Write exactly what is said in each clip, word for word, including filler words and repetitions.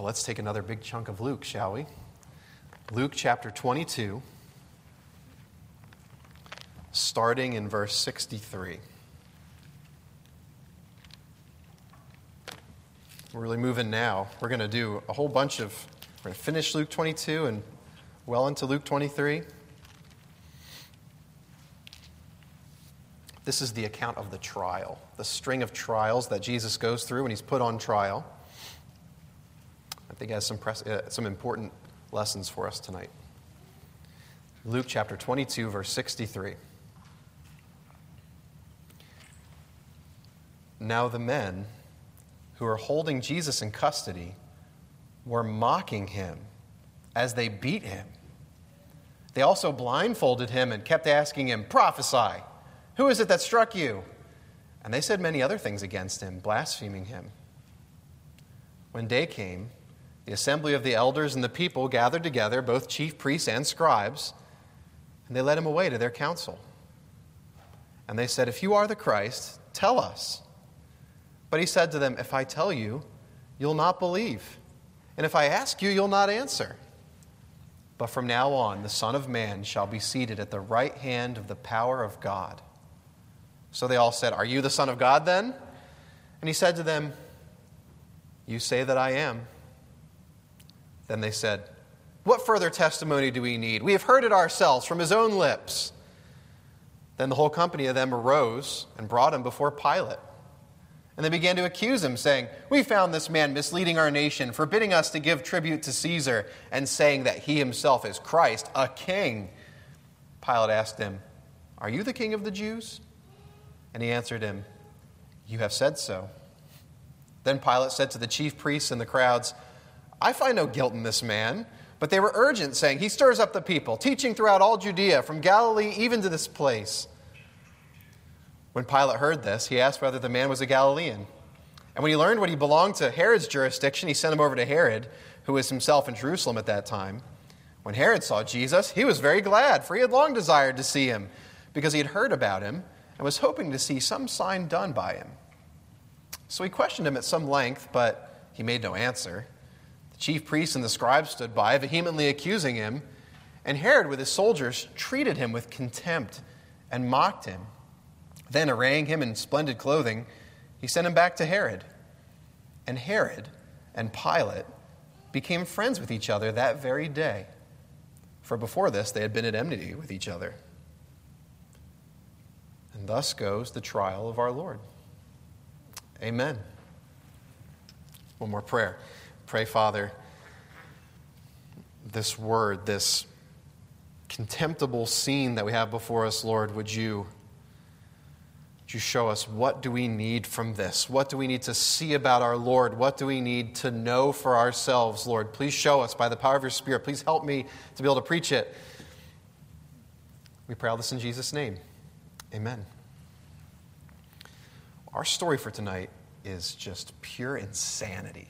Well, let's take another big chunk of Luke, shall we? Luke chapter twenty-two, starting in verse sixty-three. We're really moving now. We're going to do a whole bunch of, we're going to finish Luke twenty-two and well into Luke twenty-three. This is the account of the trial, the string of trials that Jesus goes through when he's put on trial. I think it has some, press, uh, some important lessons for us tonight. Luke chapter twenty-two, verse sixty-three. Now the men who were holding Jesus in custody were mocking him as they beat him. They also blindfolded him and kept asking him, "Prophesy, who is it that struck you?" And they said many other things against him, blaspheming him. When day came, the assembly of the elders and the people gathered together, both chief priests and scribes, and they led him away to their council. And they said, "If you are the Christ, tell us." But he said to them, "If I tell you, you'll not believe. And if I ask you, you'll not answer. But from now on, the Son of Man shall be seated at the right hand of the power of God." So they all said, "Are you the Son of God then?" And he said to them, "You say that I am." Then they said, "What further testimony do we need? We have heard it ourselves from his own lips." Then the whole company of them arose and brought him before Pilate. And they began to accuse him, saying, "We found this man misleading our nation, forbidding us to give tribute to Caesar, and saying that he himself is Christ, a king." Pilate asked him, "Are you the king of the Jews?" And he answered him, "You have said so." Then Pilate said to the chief priests and the crowds, "I find no guilt in this man." But they were urgent, saying, "He stirs up the people, teaching throughout all Judea, from Galilee even to this place." When Pilate heard this, he asked whether the man was a Galilean. And when he learned what he belonged to Herod's jurisdiction, he sent him over to Herod, who was himself in Jerusalem at that time. When Herod saw Jesus, he was very glad, for he had long desired to see him, because he had heard about him and was hoping to see some sign done by him. So he questioned him at some length, but he made no answer. The chief priests and the scribes stood by, vehemently accusing him, and Herod with his soldiers treated him with contempt and mocked him. Then, arraying him in splendid clothing, he sent him back to Herod. And Herod and Pilate became friends with each other that very day, for before this they had been at enmity with each other. And thus goes the trial of our Lord. Amen. One more prayer. Pray, Father, this word, this contemptible scene that we have before us, Lord, would you Would you show us what do we need from this? What do we need to see about our Lord? What do we need to know for ourselves, Lord? Please show us by the power of your Spirit. Please help me to be able to preach it. We pray all this in Jesus' name. Amen. Our story for tonight is just pure insanity.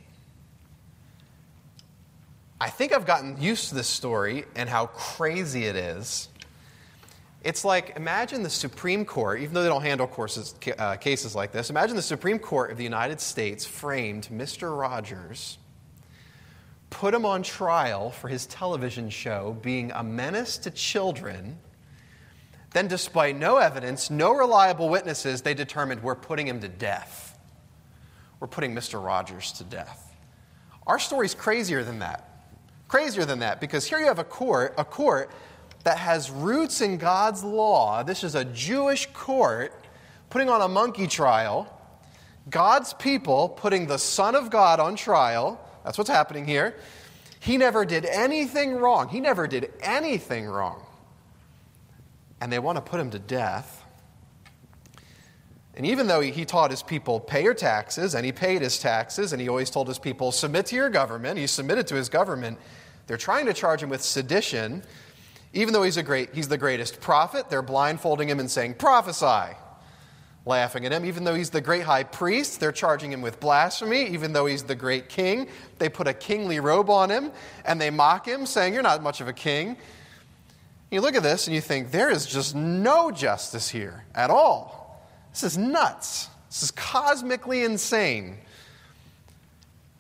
I think I've gotten used to this story and how crazy it is. It's like, imagine the Supreme Court, even though they don't handle courses, uh, cases like this, imagine the Supreme Court of the United States framed Mister Rogers, put him on trial for his television show being a menace to children. Then, despite no evidence, no reliable witnesses, they determined we're putting him to death. We're putting Mister Rogers to death. Our story's crazier than that. Crazier than that, because here you have a court, a court that has roots in God's law. This is a Jewish court putting on a monkey trial. God's people putting the Son of God on trial. That's what's happening here. He never did anything wrong. He never did anything wrong. And they want to put him to death. And even though he taught his people, pay your taxes, and he paid his taxes, and he always told his people, submit to your government, he submitted to his government, they're trying to charge him with sedition. Even though he's a great, he's the greatest prophet, they're blindfolding him and saying, "Prophesy," laughing at him. Even though he's the great high priest, they're charging him with blasphemy. Even though he's the great king, they put a kingly robe on him, and they mock him, saying, "You're not much of a king." You look at this, and you think, there is just no justice here at all. This is nuts. This is cosmically insane.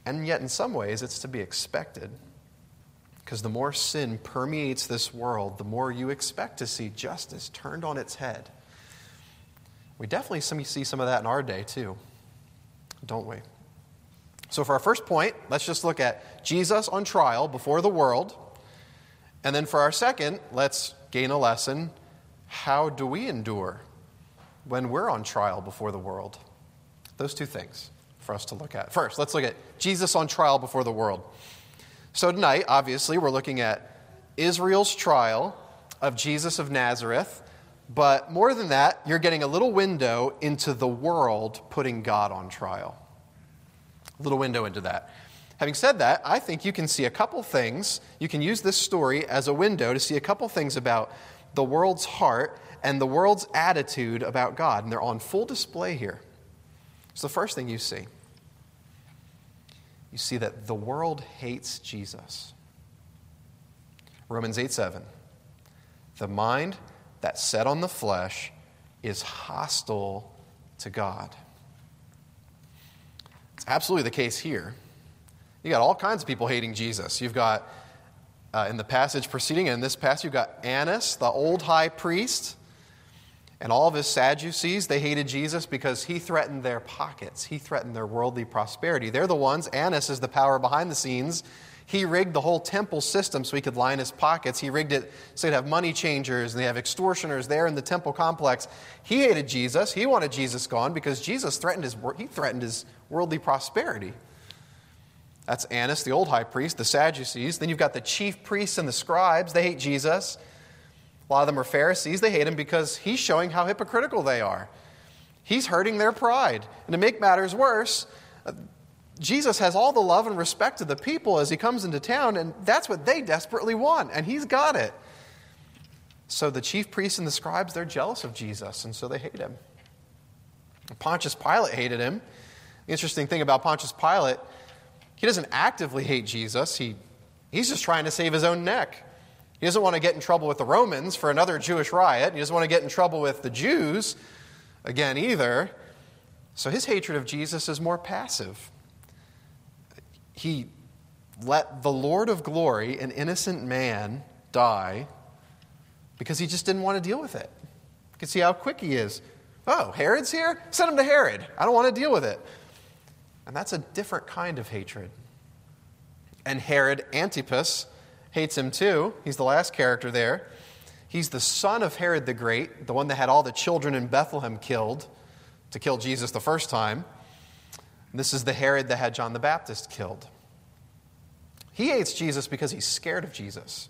And yet, in some ways, it's to be expected. Because the more sin permeates this world, the more you expect to see justice turned on its head. We definitely see some of that in our day, too, don't we? So for our first point, let's just look at Jesus on trial before the world. And then for our second, let's gain a lesson. How do we endure when we're on trial before the world? Those two things for us to look at. First, let's look at Jesus on trial before the world. So tonight, obviously, we're looking at Israel's trial of Jesus of Nazareth. But more than that, you're getting a little window into the world putting God on trial. A little window into that. Having said that, I think you can see a couple things. You can use this story as a window to see a couple things about the world's heart and the world's attitude about God. And they're on full display here. So the first thing you see, you see that the world hates Jesus. Romans eight seven. The mind that's set on the flesh is hostile to God. It's absolutely the case here. You got all kinds of people hating Jesus. You've got, uh, in the passage preceding, and in this passage, you've got Annas, the old high priest, and all of his Sadducees. They hated Jesus because he threatened their pockets. He threatened their worldly prosperity. They're the ones, Annas is the power behind the scenes. He rigged the whole temple system so he could line his pockets. He rigged it so he'd have money changers, and they have extortioners there in the temple complex. He hated Jesus. He wanted Jesus gone because Jesus threatened his, he threatened his worldly prosperity. That's Annas, the old high priest, the Sadducees. Then you've got the chief priests and the scribes. They hate Jesus. A lot of them are Pharisees. They hate him because he's showing how hypocritical they are. He's hurting their pride. And to make matters worse, Jesus has all the love and respect of the people as he comes into town, and that's what they desperately want, and he's got it. So the chief priests and the scribes, they're jealous of Jesus, and so they hate him. Pontius Pilate hated him. The interesting thing about Pontius Pilate, he doesn't actively hate Jesus. He, he's just trying to save his own neck. He doesn't want to get in trouble with the Romans for another Jewish riot. He doesn't want to get in trouble with the Jews again either. So his hatred of Jesus is more passive. He let the Lord of glory, an innocent man, die because he just didn't want to deal with it. You can see how quick he is. Oh, Herod's here? Send him to Herod. I don't want to deal with it. And that's a different kind of hatred. And Herod Antipas hates him too. He's the last character there. He's the son of Herod the Great, the one that had all the children in Bethlehem killed to kill Jesus the first time. This is the Herod that had John the Baptist killed. He hates Jesus because he's scared of Jesus.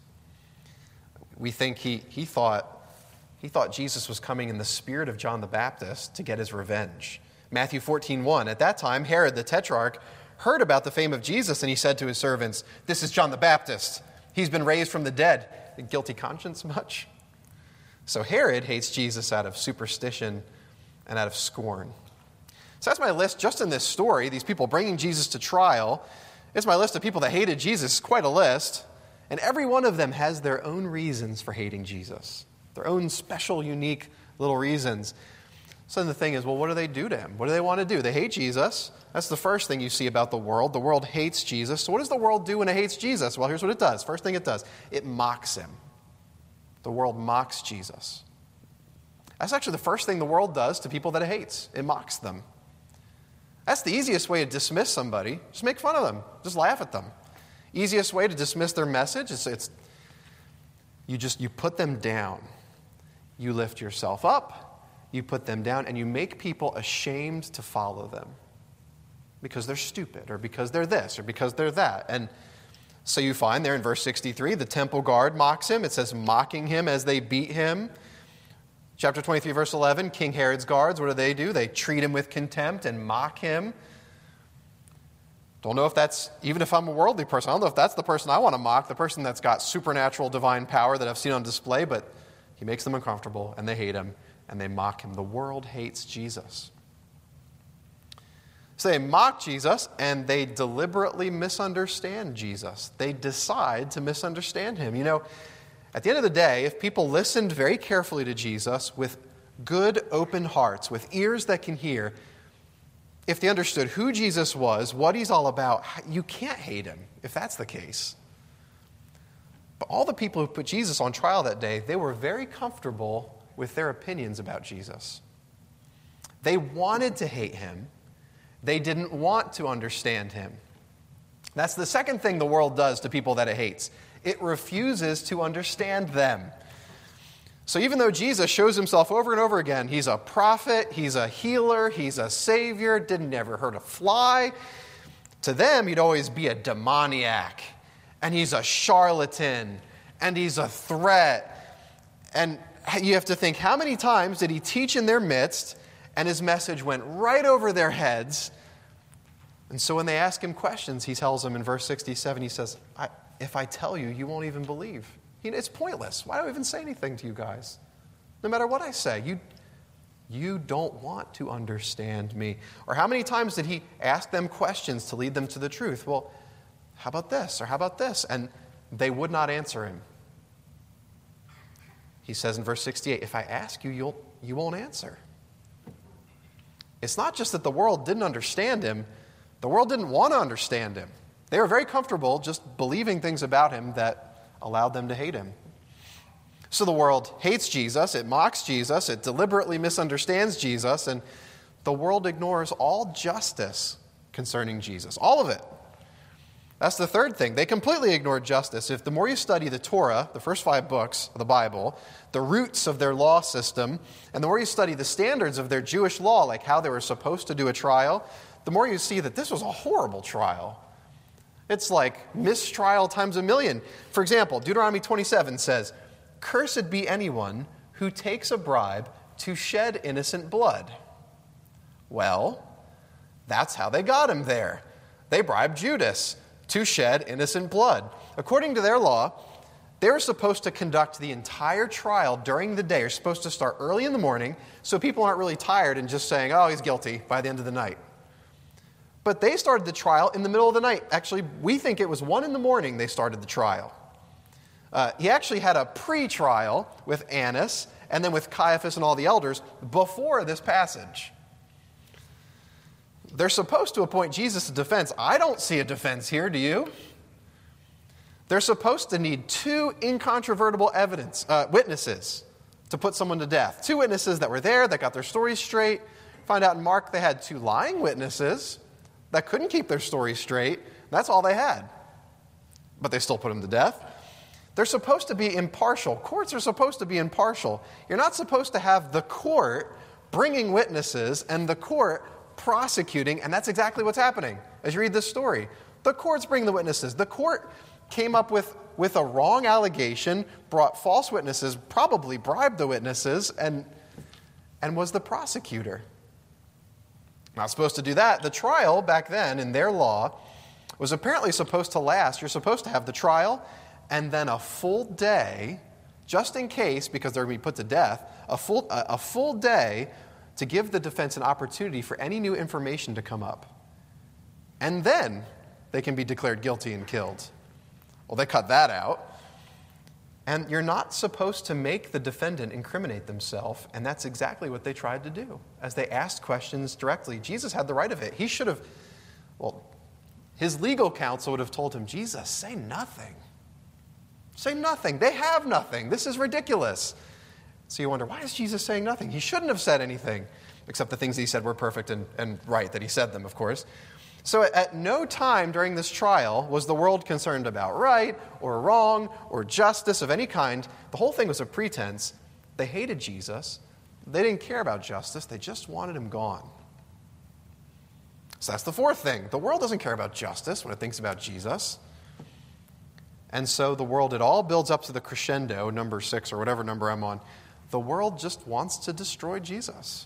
We think he, he thought he thought Jesus was coming in the spirit of John the Baptist to get his revenge. Matthew fourteen one. At that time, Herod the Tetrarch heard about the fame of Jesus, and he said to his servants, "This is John the Baptist. He's been raised from the dead." A guilty conscience much? So Herod hates Jesus out of superstition and out of scorn. So that's my list just in this story, these people bringing Jesus to trial. It's my list of people that hated Jesus, quite a list. And every one of them has their own reasons for hating Jesus, their own special, unique little reasons. So then the thing is, well, what do they do to him? What do they want to do? They hate Jesus. That's the first thing you see about the world. The world hates Jesus. So what does the world do when it hates Jesus? Well, here's what it does. First thing it does, it mocks him. The world mocks Jesus. That's actually the first thing the world does to people that it hates. It mocks them. That's the easiest way to dismiss somebody. Just make fun of them. Just laugh at them. Easiest way to dismiss their message is it's you just you put them down. You lift yourself up, you put them down, and you make people ashamed to follow them because they're stupid or because they're this or because they're that. And so you find there in verse sixty-three, the temple guard mocks him. It says mocking him as they beat him. Chapter twenty-three, verse eleven, King Herod's guards, what do they do? They treat him with contempt and mock him. Don't know if that's, even if I'm a worldly person, I don't know if that's the person I want to mock, the person that's got supernatural divine power that I've seen on display, but he makes them uncomfortable, and they hate him, and they mock him. The world hates Jesus. So they mock Jesus, and they deliberately misunderstand Jesus. They decide to misunderstand him. You know, at the end of the day, if people listened very carefully to Jesus with good, open hearts, with ears that can hear, if they understood who Jesus was, what he's all about, you can't hate him if that's the case. But all the people who put Jesus on trial that day, they were very comfortable with their opinions about Jesus. They wanted to hate him. They didn't want to understand him. That's the second thing the world does to people that it hates. It refuses to understand them. So even though Jesus shows himself over and over again, he's a prophet, he's a healer, he's a savior, didn't never hurt a fly, to them he'd always be a demoniac, and he's a charlatan, and he's a threat. And you have to think, how many times did he teach in their midst, and his message went right over their heads? And so when they ask him questions, he tells them in verse sixty-seven, he says, I, if I tell you, you won't even believe. It's pointless. Why do I even say anything to you guys? No matter what I say, you, you don't want to understand me. Or how many times did he ask them questions to lead them to the truth? Well, how about this? Or how about this? And they would not answer him. He says in verse sixty-eight, if I ask you, you'll, you won't answer. It's not just that the world didn't understand him. The world didn't want to understand him. They were very comfortable just believing things about him that allowed them to hate him. So the world hates Jesus, it mocks Jesus, it deliberately misunderstands Jesus, and the world ignores all justice concerning Jesus. All of it. That's the third thing. They completely ignored justice. If the more you study the Torah, the first five books of the Bible, the roots of their law system, and the more you study the standards of their Jewish law, like how they were supposed to do a trial, the more you see that this was a horrible trial. It's like mistrial times a million. For example, Deuteronomy twenty-seven says, cursed be anyone who takes a bribe to shed innocent blood. Well, that's how they got him there. They bribed Judas to shed innocent blood. According to their law, they were supposed to conduct the entire trial during the day. You're supposed to start early in the morning so people aren't really tired and just saying, oh, he's guilty by the end of the night. But they started the trial in the middle of the night. Actually, we think it was one in the morning they started the trial. Uh, he actually had a pre-trial with Annas and then with Caiaphas and all the elders before this passage. They're supposed to appoint Jesus a defense. I don't see a defense here, do you? They're supposed to need two incontrovertible evidence, uh, witnesses to put someone to death. Two witnesses that were there, that got their stories straight. Find out in Mark they had two lying witnesses that couldn't keep their story straight. That's all they had. But they still put him to death. They're supposed to be impartial. Courts are supposed to be impartial. You're not supposed to have the court bringing witnesses and the court prosecuting, and that's exactly what's happening as you read this story. The courts bring the witnesses. The court came up with, with a wrong allegation, brought false witnesses, probably bribed the witnesses, and, and was the prosecutor. Not supposed to do that. The trial back then in their law was apparently supposed to last. You're supposed to have the trial and then a full day, just in case, because they're going to be put to death, a full, a, a full day to give the defense an opportunity for any new information to come up. And then they can be declared guilty and killed. Well, they cut that out. And you're not supposed to make the defendant incriminate themselves, and that's exactly what they tried to do. As they asked questions directly, Jesus had the right of it. He should have, well, his legal counsel would have told him, Jesus, say nothing. Say nothing. They have nothing. This is ridiculous. So you wonder, why is Jesus saying nothing? He shouldn't have said anything, except the things he said were perfect and, and right, that he said them, of course. So at no time during this trial was the world concerned about right or wrong or justice of any kind. The whole thing was a pretense. They hated Jesus. They didn't care about justice. They just wanted him gone. So that's the fourth thing. The world doesn't care about justice when it thinks about Jesus. And so the world, it all builds up to the crescendo, number six or whatever number I'm on. The world just wants to destroy Jesus.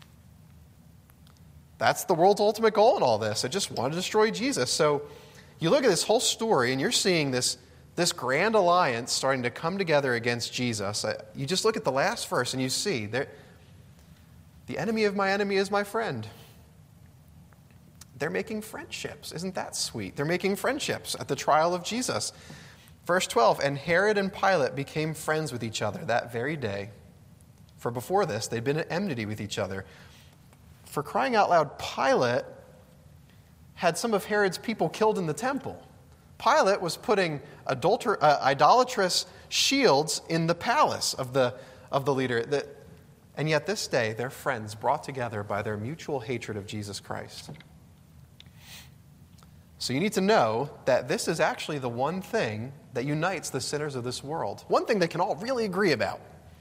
That's the world's ultimate goal in all this. It just wanted to destroy Jesus. So you look at this whole story and you're seeing this, this grand alliance starting to come together against Jesus. You just look at the last verse and you see, the enemy of my enemy is my friend. They're making friendships. Isn't that sweet? They're making friendships at the trial of Jesus. Verse twelve, and Herod and Pilate became friends with each other that very day. For before this, they'd been at enmity with each other. for crying out loud, Pilate had some of Herod's people killed in the temple. Pilate was putting adulter, uh, idolatrous shields in the palace of the, of the leader. The, and yet this day, they're friends brought together by their mutual hatred of Jesus Christ. So you need to know that this is actually the one thing that unites the sinners of this world. One thing they can all really agree about.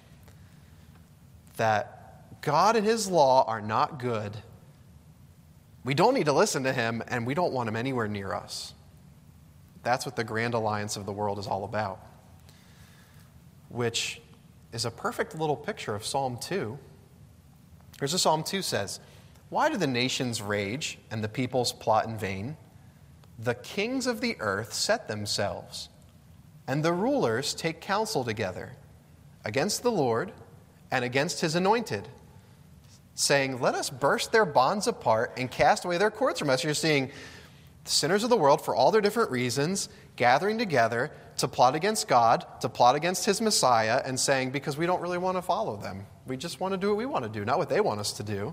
That God and his law are not good. We don't need to listen to him, and we don't want him anywhere near us. That's what the grand alliance of the world is all about. Which is a perfect little picture of Psalm two. Here's what Psalm two says. Why do the nations rage and the peoples plot in vain? The kings of the earth set themselves, and the rulers take counsel together against the Lord and against his anointed, saying, let us burst their bonds apart and cast away their cords from us. You're seeing the sinners of the world, for all their different reasons, gathering together to plot against God, to plot against his Messiah, and saying, because we don't really want to follow them. We just want to do what we want to do, not what they want us to do.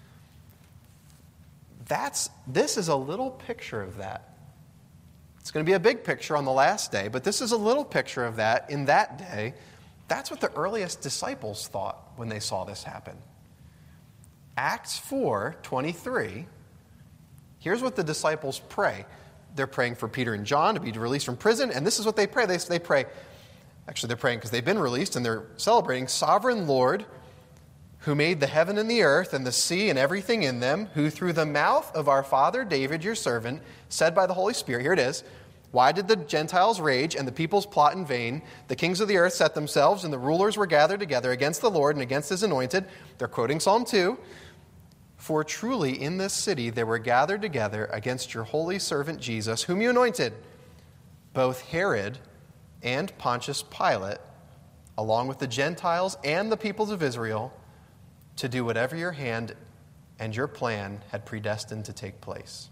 That's, this is a little picture of that. It's going to be a big picture on the last day, but this is a little picture of that in that day. That's what the earliest disciples thought when they saw this happen. Acts four twenty-three, here's what the disciples pray. They're praying for Peter and John to be released from prison, and this is what they pray. They, they pray, actually they're praying because they've been released, and they're celebrating, Sovereign Lord, who made the heaven and the earth and the sea and everything in them, who through the mouth of our father David, your servant, said by the Holy Spirit, here it is, why did the Gentiles rage and the peoples plot in vain? The kings of the earth set themselves, and the rulers were gathered together against the Lord and against his anointed. They're quoting Psalm two. For truly in this city they were gathered together against your holy servant Jesus, whom you anointed, both Herod and Pontius Pilate, along with the Gentiles and the peoples of Israel, to do whatever your hand and your plan had predestined to take place.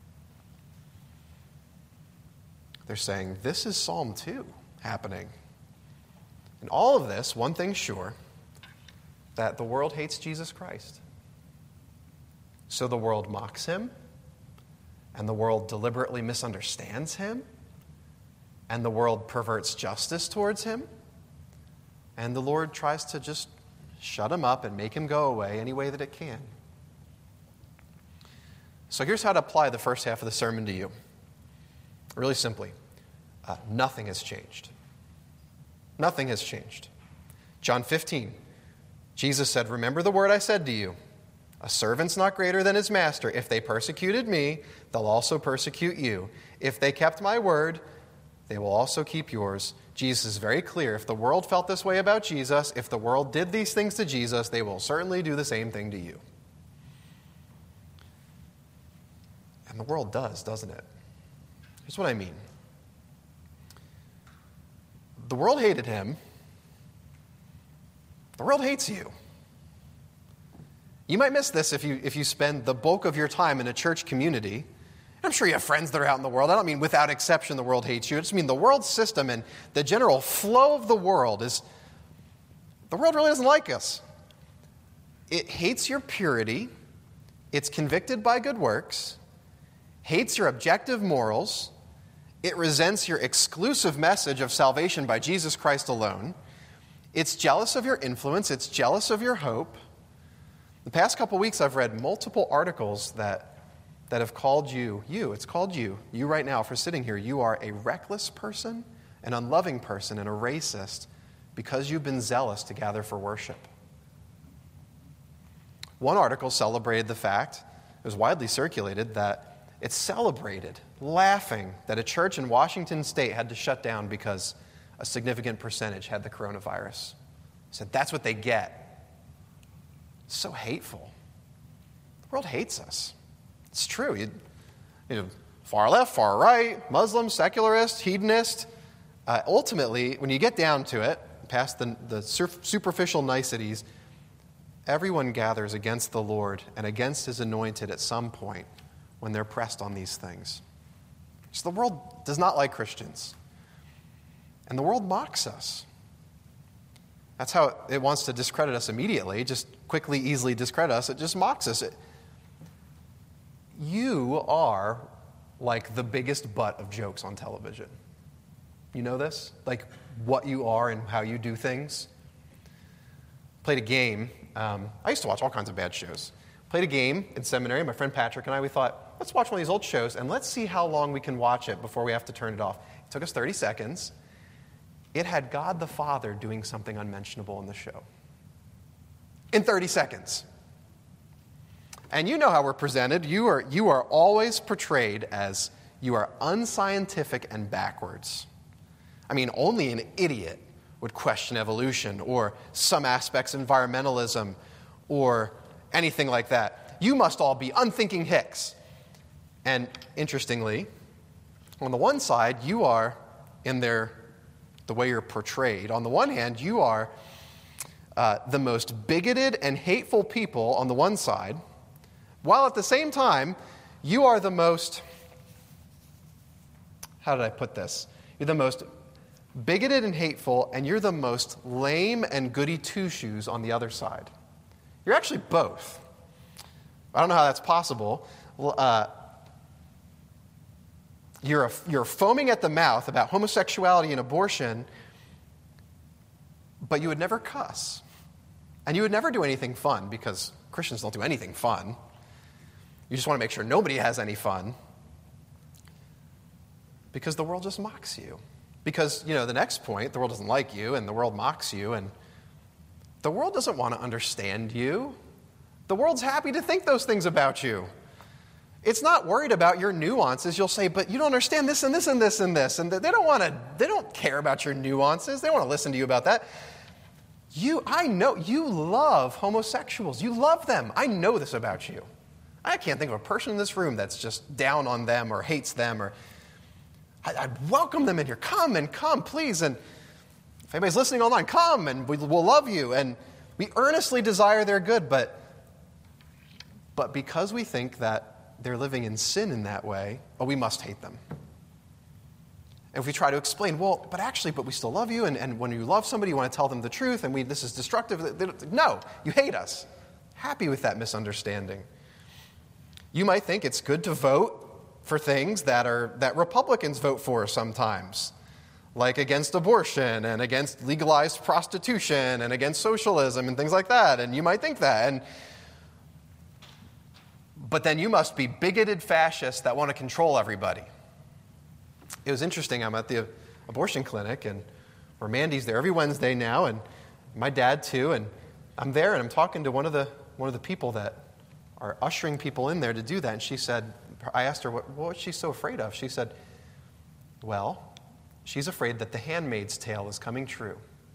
They're saying, this is Psalm two happening. In all of this, one thing's sure, that the world hates Jesus Christ. So the world mocks him, and the world deliberately misunderstands him, and the world perverts justice towards him, and the Lord tries to just shut him up and make him go away any way that it can. So here's how to apply the first half of the sermon to you. Really simply, uh, nothing has changed. Nothing has changed. John fifteen, Jesus said, remember the word I said to you, a servant's not greater than his master. If they persecuted me, they'll also persecute you. If they kept my word, they will also keep yours. Jesus is very clear. If the world felt this way about Jesus, if the world did these things to Jesus, they will certainly do the same thing to you. And the world does, doesn't it? Here's what I mean. The world hated him. The world hates you. You might miss this if you if you spend the bulk of your time in a church community. I'm sure you have friends that are out in the world. I don't mean without exception the world hates you. I just mean the world system and the general flow of the world is, the world really doesn't like us. It hates your purity. It's convicted by good works. Hates your objective morals. It resents your exclusive message of salvation by Jesus Christ alone. It's jealous of your influence. It's jealous of your hope. The past couple weeks I've read multiple articles that that have called you, you, it's called you, you right now for sitting here, you are a reckless person, an unloving person, and a racist because you've been zealous to gather for worship. One article celebrated the fact, it was widely circulated, that it celebrated, laughing, that a church in Washington state had to shut down because a significant percentage had the coronavirus. Said that's what they get. It's so hateful. The world hates us. It's true. You, you know, far left, far right, Muslim, secularist, hedonist. Uh, ultimately, when you get down to it, past the, the superficial niceties, everyone gathers against the Lord and against his anointed at some point when they're pressed on these things. So the world does not like Christians. And the world mocks us. That's how it, it wants to discredit us immediately, just quickly, easily discredit us. It just mocks us. It, you are like the biggest butt of jokes on television. You know this? Like what you are and how you do things. Played a game. Um, I used to watch all kinds of bad shows. Played a game in seminary. My friend Patrick and I, we thought, let's watch one of these old shows and let's see how long we can watch it before we have to turn it off. It took us thirty seconds. It had God the Father doing something unmentionable in the show. In thirty seconds. And you know how we're presented. You are, you are always portrayed as you are unscientific and backwards. I mean, only an idiot would question evolution or some aspects of environmentalism or anything like that. You must all be unthinking hicks. And interestingly, on the one side, you are in their, the way you're portrayed. On the one hand, you are uh, the most bigoted and hateful people on the one side, while at the same time, you are the most, how did I put this? You're the most bigoted and hateful, and you're the most lame and goody two-shoes on the other side. You're actually both. I don't know how that's possible. Uh, you're, a, you're foaming at the mouth about homosexuality and abortion, but you would never cuss. And you would never do anything fun, because Christians don't do anything fun. You just want to make sure nobody has any fun, because the world just mocks you. Because, you know, the next point, the world doesn't like you, and the world mocks you, and the world doesn't want to understand you. The world's happy to think those things about you. It's not worried about your nuances. You'll say, but you don't understand this and this and this and this, and they don't want to, they don't care about your nuances. They don't want to listen to you about that. You, I know, you love homosexuals. You love them. I know this about you. I can't think of a person in this room that's just down on them or hates them, or I, I'd welcome them in here. Come and come, please. And if anybody's listening online, come and we, we'll love you. And we earnestly desire their good, but, but because we think that they're living in sin in that way, well, we must hate them. And if we try to explain, well, but actually, but we still love you, and, and when you love somebody, you want to tell them the truth, and we, this is destructive. No, you hate us. Happy with that misunderstanding. You might think it's good to vote for things that are that Republicans vote for sometimes, like against abortion and against legalized prostitution and against socialism and things like that. And you might think that. And but then you must be bigoted fascists that want to control everybody. It was interesting. I'm at the abortion clinic, and where Mandy's there every Wednesday now, and my dad too. And I'm there, and I'm talking to one of the one of the people that are ushering people in there to do that. And she said, I asked her, what, what she's so afraid of? She said, well, she's afraid that the Handmaid's Tale is coming true.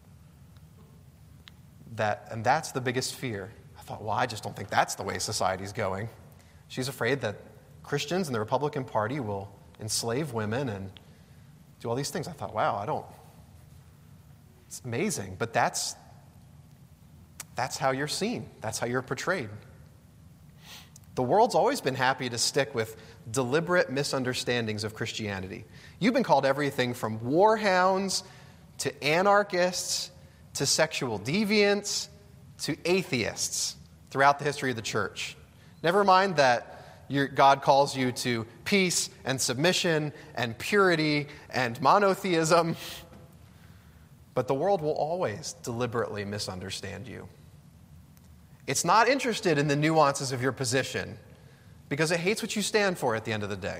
That, and that's the biggest fear. I thought, well, I just don't think that's the way society's going. She's afraid that Christians and the Republican Party will enslave women and do all these things. I thought, wow, I don't, it's amazing. But that's, that's how you're seen. That's how you're portrayed. The world's always been happy to stick with deliberate misunderstandings of Christianity. You've been called everything from warhounds to anarchists to sexual deviants to atheists throughout the history of the church. Never mind that your, God calls you to peace and submission and purity and monotheism, but the world will always deliberately misunderstand you. It's not interested in the nuances of your position because it hates what you stand for at the end of the day.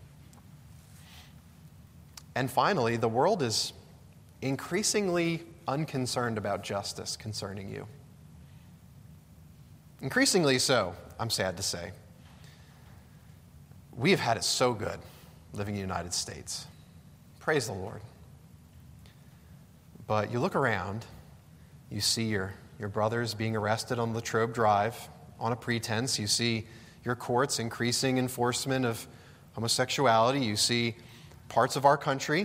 And finally, the world is increasingly unconcerned about justice concerning you. Increasingly so, I'm sad to say. We have had it so good living in the United States. Praise the Lord. But you look around, you see your Your brothers being arrested on Latrobe Drive on a pretense. You see your courts increasing enforcement of homosexuality. You see parts of our country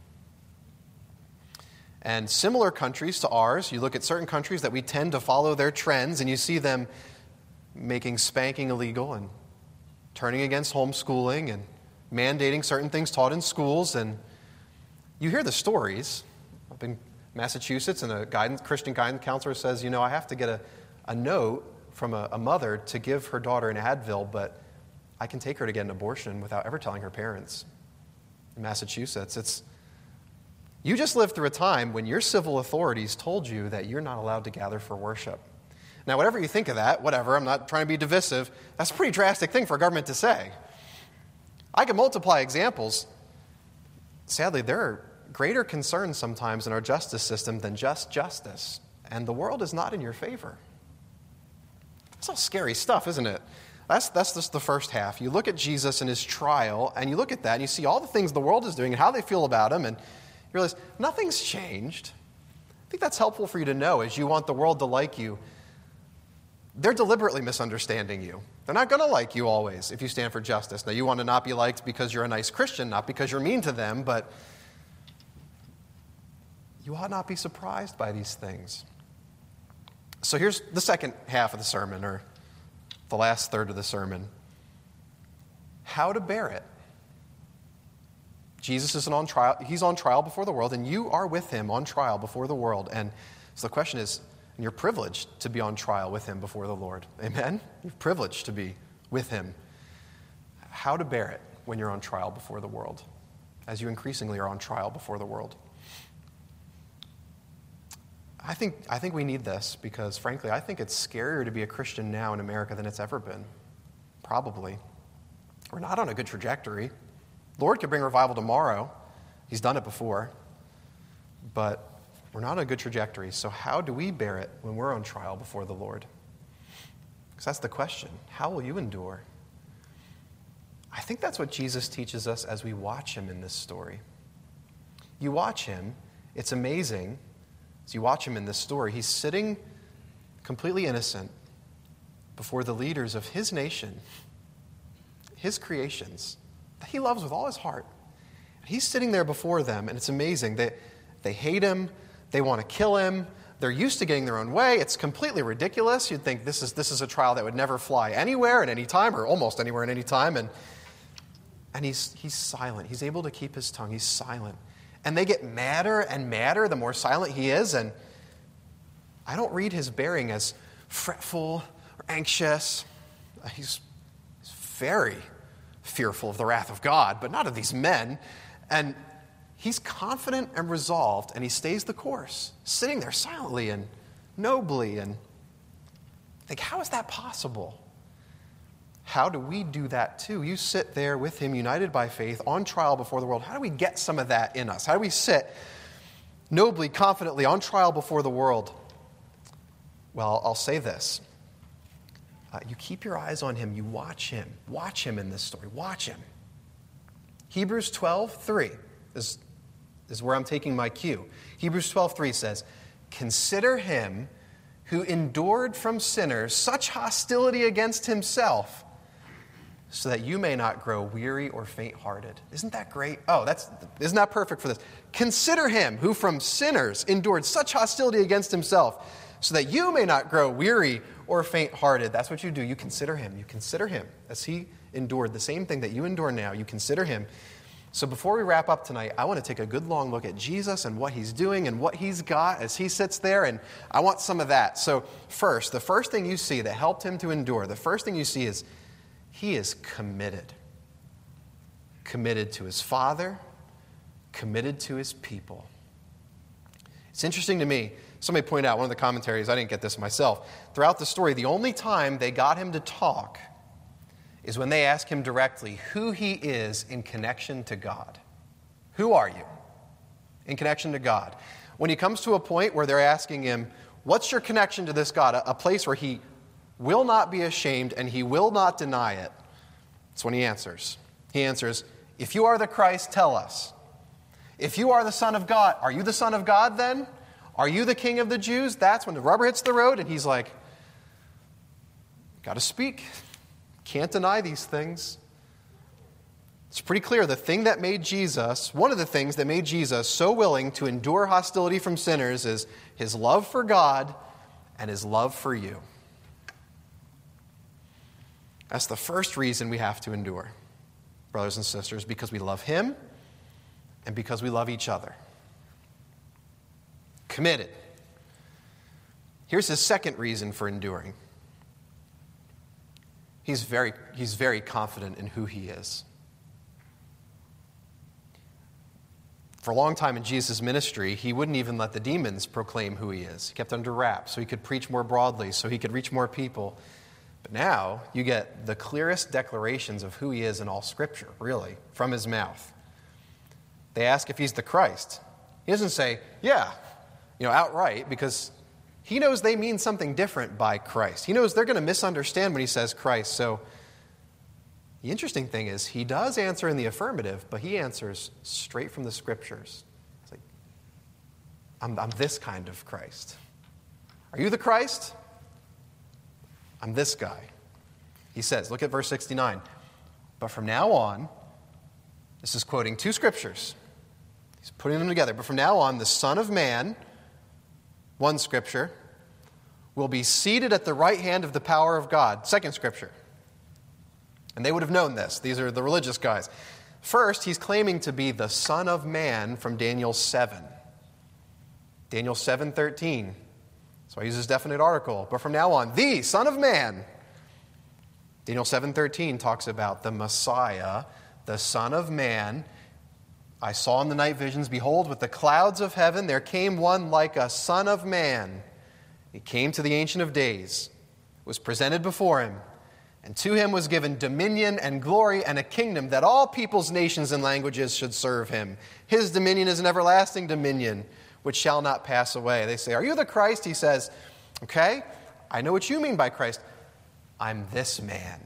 and similar countries to ours. You look at certain countries that we tend to follow their trends, and you see them making spanking illegal and turning against homeschooling and mandating certain things taught in schools. And you hear the stories. I've been Massachusetts, and a guidance, Christian guidance counselor says, you know, I have to get a, a note from a, a mother to give her daughter an Advil, but I can take her to get an abortion without ever telling her parents. In Massachusetts, it's, you just lived through a time when your civil authorities told you that you're not allowed to gather for worship. Now, whatever you think of that, whatever, I'm not trying to be divisive, that's a pretty drastic thing for a government to say. I can multiply examples. Sadly, there are greater concerns sometimes in our justice system than just justice, and the world is not in your favor. It's all scary stuff, isn't it? That's, that's just the first half. You look at Jesus and his trial, and you look at that, and you see all the things the world is doing and how they feel about him, and you realize nothing's changed. I think that's helpful for you to know as you want the world to like you. They're deliberately misunderstanding you. They're not going to like you always if you stand for justice. Now, you want to not be liked because you're a nice Christian, not because you're mean to them, but you ought not be surprised by these things. So here's the second half of the sermon, or the last third of the sermon. How to bear it. Jesus is on trial. He's on trial before the world, and you are with him on trial before the world. And so the question is, and you're privileged to be on trial with him before the Lord. Amen? You're privileged to be with him. How to bear it when you're on trial before the world, as you increasingly are on trial before the world. I think, I think we need this because, frankly, I think it's scarier to be a Christian now in America than it's ever been. Probably. We're not on a good trajectory. Lord could bring revival tomorrow. He's done it before. But we're not on a good trajectory. So how do we bear it when we're on trial before the Lord? Because that's the question. How will you endure? I think that's what Jesus teaches us as we watch him in this story. You watch him. It's amazing. As you watch him in this story, he's sitting completely innocent before the leaders of his nation, his creations, that he loves with all his heart. He's sitting there before them, and it's amazing. They, they hate him. They want to kill him. They're used to getting their own way. It's completely ridiculous. You'd think this is, this is a trial that would never fly anywhere at any time, or almost anywhere at any time. And, and he's, he's silent. He's able to keep his tongue. He's silent. And they get madder and madder the more silent he is. And I don't read his bearing as fretful or anxious. He's, he's very fearful of the wrath of God, but not of these men. And he's confident and resolved, and he stays the course, sitting there silently and nobly. And I think, how is that possible? How do we do that too? You sit there with him, united by faith, on trial before the world. How do we get some of that in us? How do we sit nobly, confidently, on trial before the world? Well, I'll say this. Uh, you keep your eyes on him. You watch him. Watch him in this story. Watch him. Hebrews twelve three is, is where I'm taking my cue. Hebrews twelve three says, "Consider him who endured from sinners such hostility against himself, so that you may not grow weary or faint-hearted." Isn't that great? Oh, that's isn't that perfect for this? Consider him who from sinners endured such hostility against himself, so that you may not grow weary or faint-hearted. That's what you do. You consider him. You consider him as he endured the same thing that you endure now. You consider him. So before we wrap up tonight, I want to take a good long look at Jesus and what he's doing and what he's got as he sits there, and I want some of that. So first, the first thing you see that helped him to endure, the first thing you see is he is committed. Committed to his Father, committed to his people. It's interesting to me, somebody pointed out, one of the commentaries, I didn't get this myself, throughout the story, the only time they got him to talk is when they ask him directly who he is in connection to God. Who are you in connection to God? When he comes to a point where they're asking him, what's your connection to this God? A, a place where he will not be ashamed and he will not deny it. That's when he answers. He answers, if you are the Christ, tell us. If you are the Son of God, are you the Son of God then? Are you the King of the Jews? That's when the rubber hits the road and he's like, got to speak. Can't deny these things. It's pretty clear the thing that made Jesus, one of the things that made Jesus so willing to endure hostility from sinners is his love for God and his love for you. That's the first reason we have to endure, brothers and sisters, because we love him and because we love each other. Committed. Here's his second reason for enduring. He's very, he's very confident in who he is. For a long time in Jesus' ministry, he wouldn't even let the demons proclaim who he is. He kept under wraps so he could preach more broadly, so he could reach more people. But now you get the clearest declarations of who he is in all Scripture, really, from his mouth. They ask if he's the Christ. He doesn't say, yeah, you know, outright, because he knows they mean something different by Christ. He knows they're going to misunderstand when he says Christ. So the interesting thing is he does answer in the affirmative, but he answers straight from the Scriptures. It's like, I'm, I'm this kind of Christ. Are you the Christ? I'm this guy. He says, look at verse sixty-nine. But from now on, this is quoting two Scriptures. He's putting them together. But from now on, the Son of Man, one Scripture, will be seated at the right hand of the power of God. Second Scripture. And they would have known this. These are the religious guys. First, he's claiming to be the Son of Man from Daniel seven. Daniel seven thirteen. So I use this definite article. But from now on, the Son of Man. Daniel seven thirteen talks about the Messiah, the Son of Man. I saw in the night visions, behold, with the clouds of heaven, there came one like a Son of Man. He came to the Ancient of Days, was presented before him, and to him was given dominion and glory and a kingdom that all peoples, nations, and languages should serve him. His dominion is an everlasting dominion which shall not pass away. They say, are you the Christ? He says, okay, I know what you mean by Christ. I'm this man.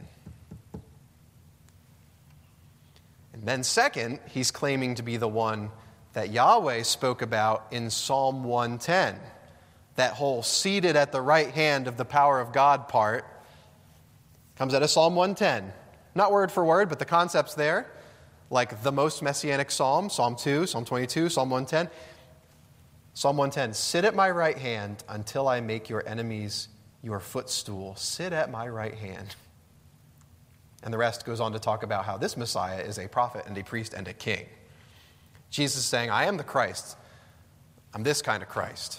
And then second, he's claiming to be the one that Yahweh spoke about in Psalm one ten. That whole seated at the right hand of the power of God part comes out of Psalm one ten. Not word for word, but the concept's there. Like the most messianic psalm, Psalm two, Psalm twenty-two, Psalm one ten. Psalm one ten, sit at my right hand until I make your enemies your footstool. Sit at my right hand. And the rest goes on to talk about how this Messiah is a prophet and a priest and a king. Jesus is saying, I am the Christ. I'm this kind of Christ.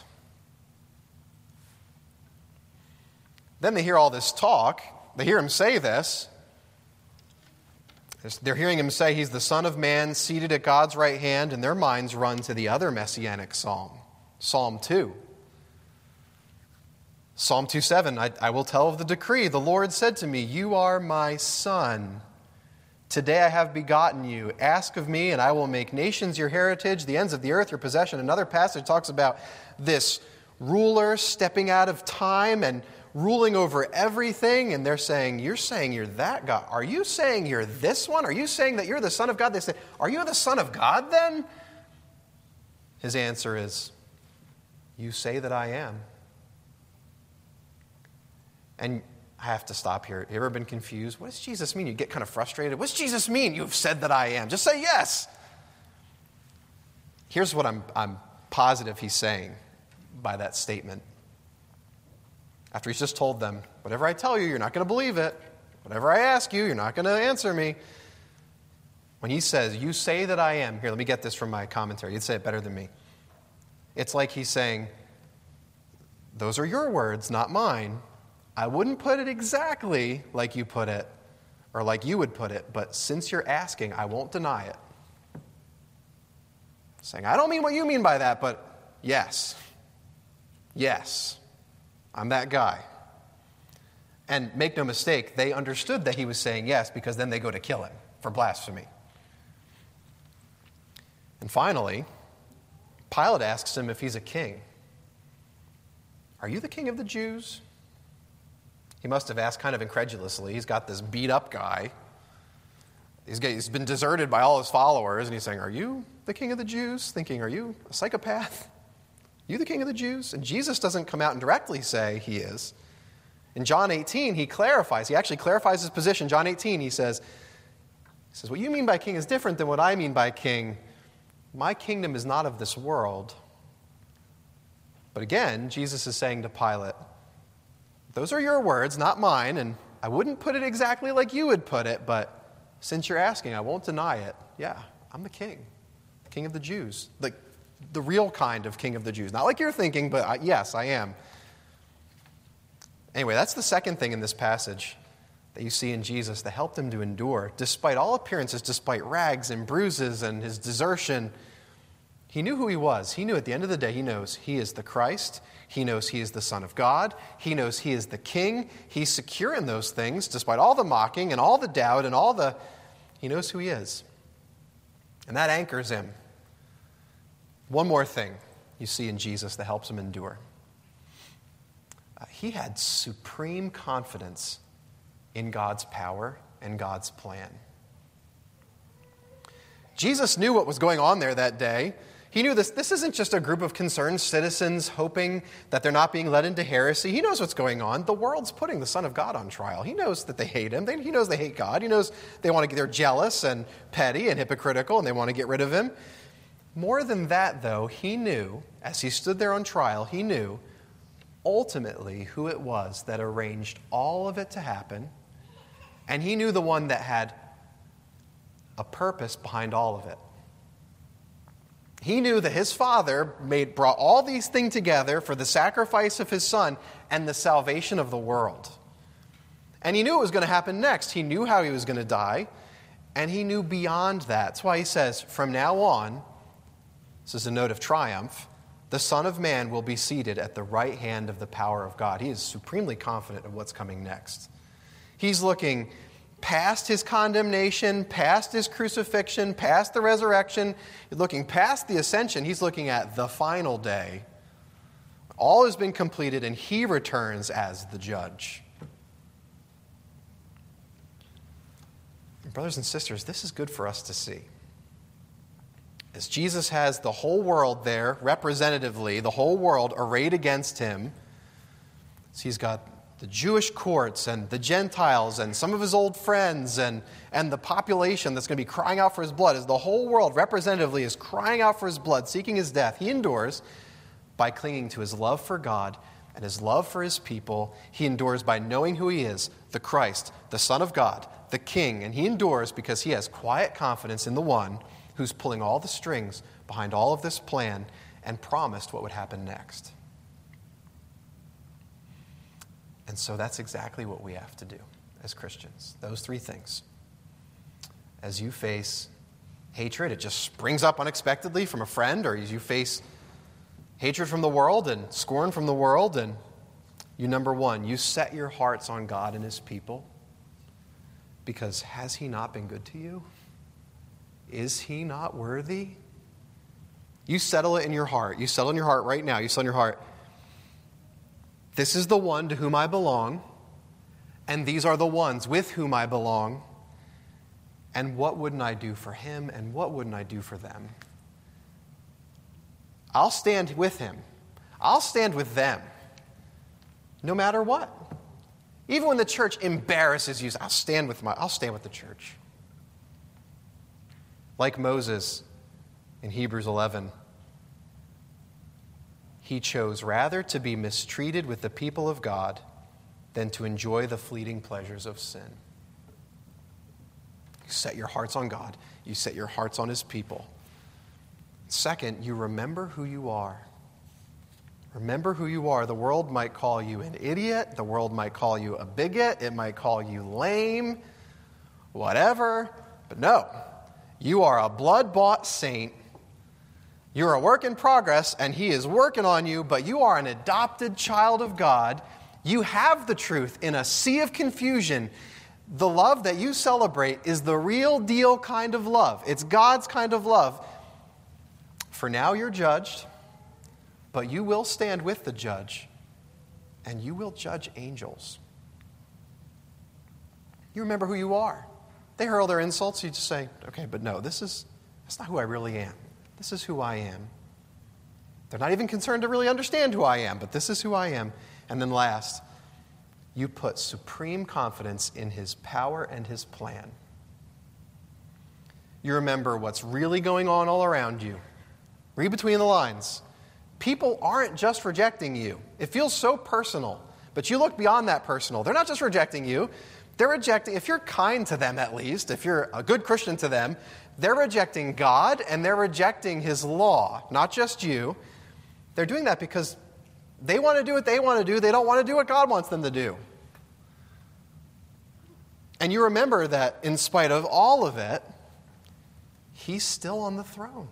Then they hear all this talk. They hear him say this. They're hearing him say he's the Son of Man seated at God's right hand, and their minds run to the other messianic psalm, Psalm two. Psalm two seven, I, I will tell of the decree. The Lord said to me, you are my son. Today I have begotten you. Ask of me, and I will make nations your heritage, the ends of the earth your possession. Another passage talks about this ruler stepping out of time and ruling over everything, and they're saying, you're saying you're that God. Are you saying you're this one? Are you saying that you're the Son of God? They say, are you the Son of God then? His answer is, you say that I am. And I have to stop here. You ever been confused? What does Jesus mean? You get kind of frustrated. What does Jesus mean? You've said that I am. Just say yes. Here's what I'm, I'm positive he's saying by that statement. After he's just told them, whatever I tell you, you're not going to believe it. Whatever I ask you, you're not going to answer me. When he says, you say that I am, here, let me get this from my commentary. You'd say it better than me. It's like he's saying, those are your words, not mine. I wouldn't put it exactly like you put it, or like you would put it, but since you're asking, I won't deny it. Saying, I don't mean what you mean by that, but yes. Yes. I'm that guy. And make no mistake, they understood that he was saying yes, because then they go to kill him for blasphemy. And finally, Pilate asks him if he's a king. Are you the king of the Jews? He must have asked kind of incredulously. He's got this beat-up guy. He's been deserted by all his followers, and he's saying, are you the king of the Jews? Thinking, are you a psychopath? You the king of the Jews? And Jesus doesn't come out and directly say he is. In John eighteen, he clarifies. He actually clarifies his position. John eighteen, he says, he says, what you mean by king is different than what I mean by king. My kingdom is not of this world. But again, Jesus is saying to Pilate, those are your words, not mine, and I wouldn't put it exactly like you would put it, but since you're asking, I won't deny it. Yeah, I'm the king, king of the Jews, like the real kind of king of the Jews. Not like you're thinking, but I, yes, I am. Anyway, that's the second thing in this passage that you see in Jesus that helped him to endure, despite all appearances, despite rags and bruises and his desertion. He knew who he was. He knew at the end of the day, he knows he is the Christ. He knows he is the Son of God. He knows he is the King. He's secure in those things, despite all the mocking and all the doubt and all the... He knows who he is. And that anchors him. One more thing you see in Jesus that helps him endure. Uh, he had supreme confidence in God's power and God's plan. Jesus knew what was going on there that day. He knew this, this isn't just a group of concerned citizens hoping that they're not being led into heresy. He knows what's going on. The world's putting the Son of God on trial. He knows that they hate him. They, he knows they hate God. He knows they want to, they're jealous and petty and hypocritical and they want to get rid of him. More than that, though, he knew, as he stood there on trial, he knew ultimately who it was that arranged all of it to happen. And he knew the one that had a purpose behind all of it. He knew that his Father made, brought all these things together for the sacrifice of his Son and the salvation of the world. And he knew it was going to happen next. He knew how he was going to die, and he knew beyond that. That's why he says, from now on, this is a note of triumph, the Son of Man will be seated at the right hand of the power of God. He is supremely confident of what's coming next. He's looking past his condemnation, past his crucifixion, past the resurrection. He's looking past the ascension. He's looking at the final day. All has been completed, and he returns as the judge. Brothers and sisters, this is good for us to see. As Jesus has the whole world there, representatively, the whole world arrayed against him, so he's got the Jewish courts and the Gentiles and some of his old friends and, and the population that's going to be crying out for his blood, as the whole world representatively is crying out for his blood, seeking his death, he endures by clinging to his love for God and his love for his people. He endures by knowing who he is, the Christ, the Son of God, the King. And he endures because he has quiet confidence in the one who's pulling all the strings behind all of this plan and promised what would happen next. And so that's exactly what we have to do as Christians. Those three things. As you face hatred, it just springs up unexpectedly from a friend, or as you face hatred from the world and scorn from the world, and you, number one, you set your hearts on God and his people, because has he not been good to you? Is he not worthy? You settle it in your heart. You settle in your heart right now. You settle in your heart, this is the one to whom I belong, and these are the ones with whom I belong. And what wouldn't I do for him, and what wouldn't I do for them? I'll stand with him. I'll stand with them, no matter what. Even when the church embarrasses you, I'll stand with my, I'll stand with the church. Like Moses in Hebrews eleven. He chose rather to be mistreated with the people of God than to enjoy the fleeting pleasures of sin. You set your hearts on God. You set your hearts on his people. Second, you remember who you are. Remember who you are. The world might call you an idiot. The world might call you a bigot. It might call you lame, whatever. But no, you are a blood-bought saint. You're a work in progress, and he is working on you, but you are an adopted child of God. You have the truth in a sea of confusion. The love that you celebrate is the real deal kind of love. It's God's kind of love. For now you're judged, but you will stand with the judge, and you will judge angels. You remember who you are. They hurl their insults, you just say, okay, but no, this is that's not who I really am. This is who I am. They're not even concerned to really understand who I am, but this is who I am. And then last, you put supreme confidence in his power and his plan. You remember what's really going on all around you. Read between the lines. People aren't just rejecting you. It feels so personal, but you look beyond that personal. They're not just rejecting you. They're rejecting, if you're kind to them at least, if you're a good Christian to them, they're rejecting God and they're rejecting his law, not just you. They're doing that because they want to do what they want to do. They don't want to do what God wants them to do. And you remember that in spite of all of it, he's still on the throne.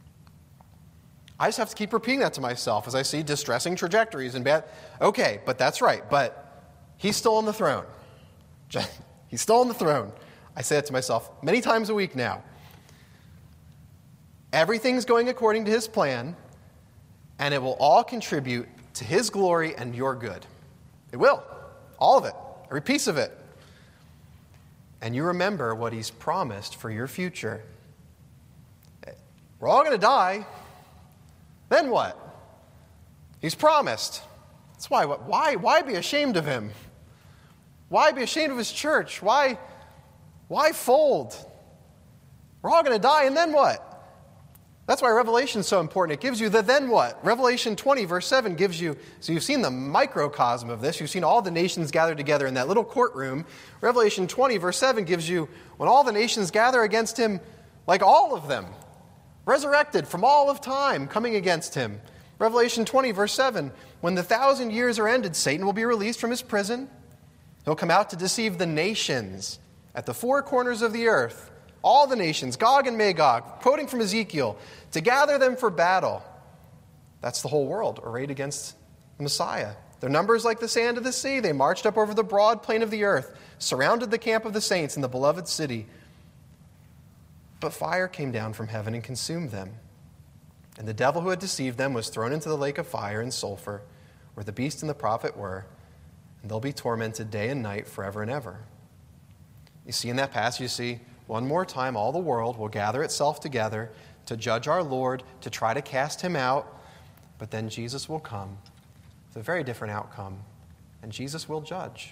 I just have to keep repeating that to myself as I see distressing trajectories and bad. Okay, but that's right. But he's still on the throne. He's still on the throne. I say that to myself many times a week now. Everything's going according to his plan, and it will all contribute to his glory and your good. It will. All of it. Every piece of it. And you remember what he's promised for your future. We're all going to die. Then what? He's promised. That's why, why, why be ashamed of him? Why be ashamed of his church? Why, why fold? We're all going to die, and then what? That's why Revelation is so important. It gives you the then what. Revelation twenty, verse seven gives you, so you've seen the microcosm of this. You've seen all the nations gathered together in that little courtroom. Revelation twenty, verse seven gives you when all the nations gather against him, like all of them, resurrected from all of time, coming against him. Revelation twenty, verse seven, when the thousand years are ended, Satan will be released from his prison. He'll come out to deceive the nations at the four corners of the earth, all the nations, Gog and Magog, quoting from Ezekiel, to gather them for battle. That's the whole world arrayed against the Messiah. Their numbers like the sand of the sea. They marched up over the broad plain of the earth, surrounded the camp of the saints in the beloved city. But fire came down from heaven and consumed them. And the devil who had deceived them was thrown into the lake of fire and sulfur, where the beast and the prophet were, and they'll be tormented day and night forever and ever. You see in that passage, you see, one more time, all the world will gather itself together to judge our Lord, to try to cast him out, but then Jesus will come with a very different outcome, and Jesus will judge.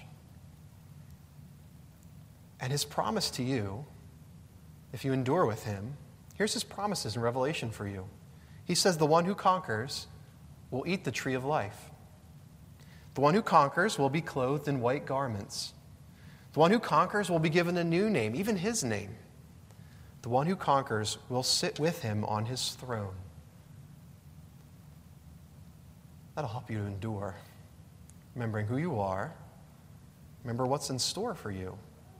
And his promise to you, if you endure with him, here's his promises in Revelation for you. He says the one who conquers will eat the tree of life. The one who conquers will be clothed in white garments. The one who conquers will be given a new name, even his name. The one who conquers will sit with him on his throne. That'll help you to endure, remembering who you are. Remember what's in store for you.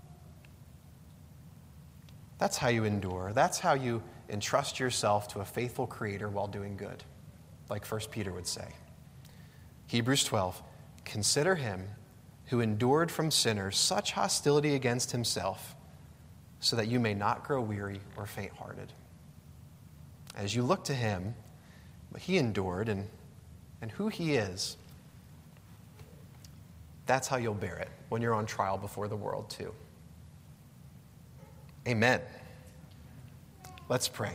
That's how you endure. That's how you entrust yourself to a faithful Creator while doing good, like First Peter would say. Hebrews twelve, consider him who endured from sinners such hostility against himself, so that you may not grow weary or faint-hearted. As you look to him, what he endured and, and who he is, that's how you'll bear it when you're on trial before the world too. Amen. Let's pray.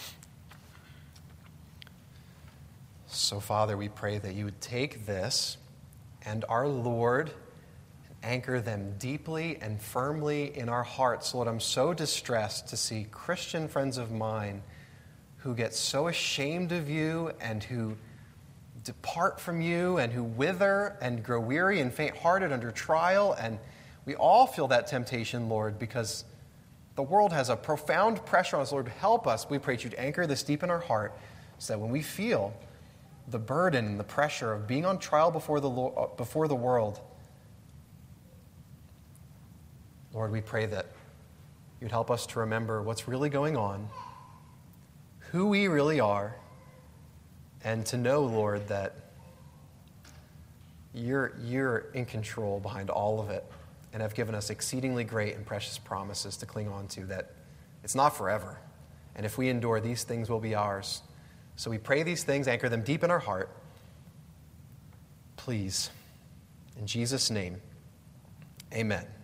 So, Father, we pray that you would take this and our Lord and anchor them deeply and firmly in our hearts. Lord, I'm so distressed to see Christian friends of mine who get so ashamed of you and who depart from you and who wither and grow weary and faint-hearted under trial. And we all feel that temptation, Lord, because the world has a profound pressure on us. Lord, help us. We pray that you'd anchor this deep in our heart so that when we feel the burden and the pressure of being on trial before the, before the world, Lord, we pray that you'd help us to remember what's really going on, who we really are, and to know, Lord, that you're, you're in control behind all of it and have given us exceedingly great and precious promises to cling on to, that it's not forever. And if we endure, these things will be ours. So we pray these things, anchor them deep in our heart. Please, in Jesus' name, amen.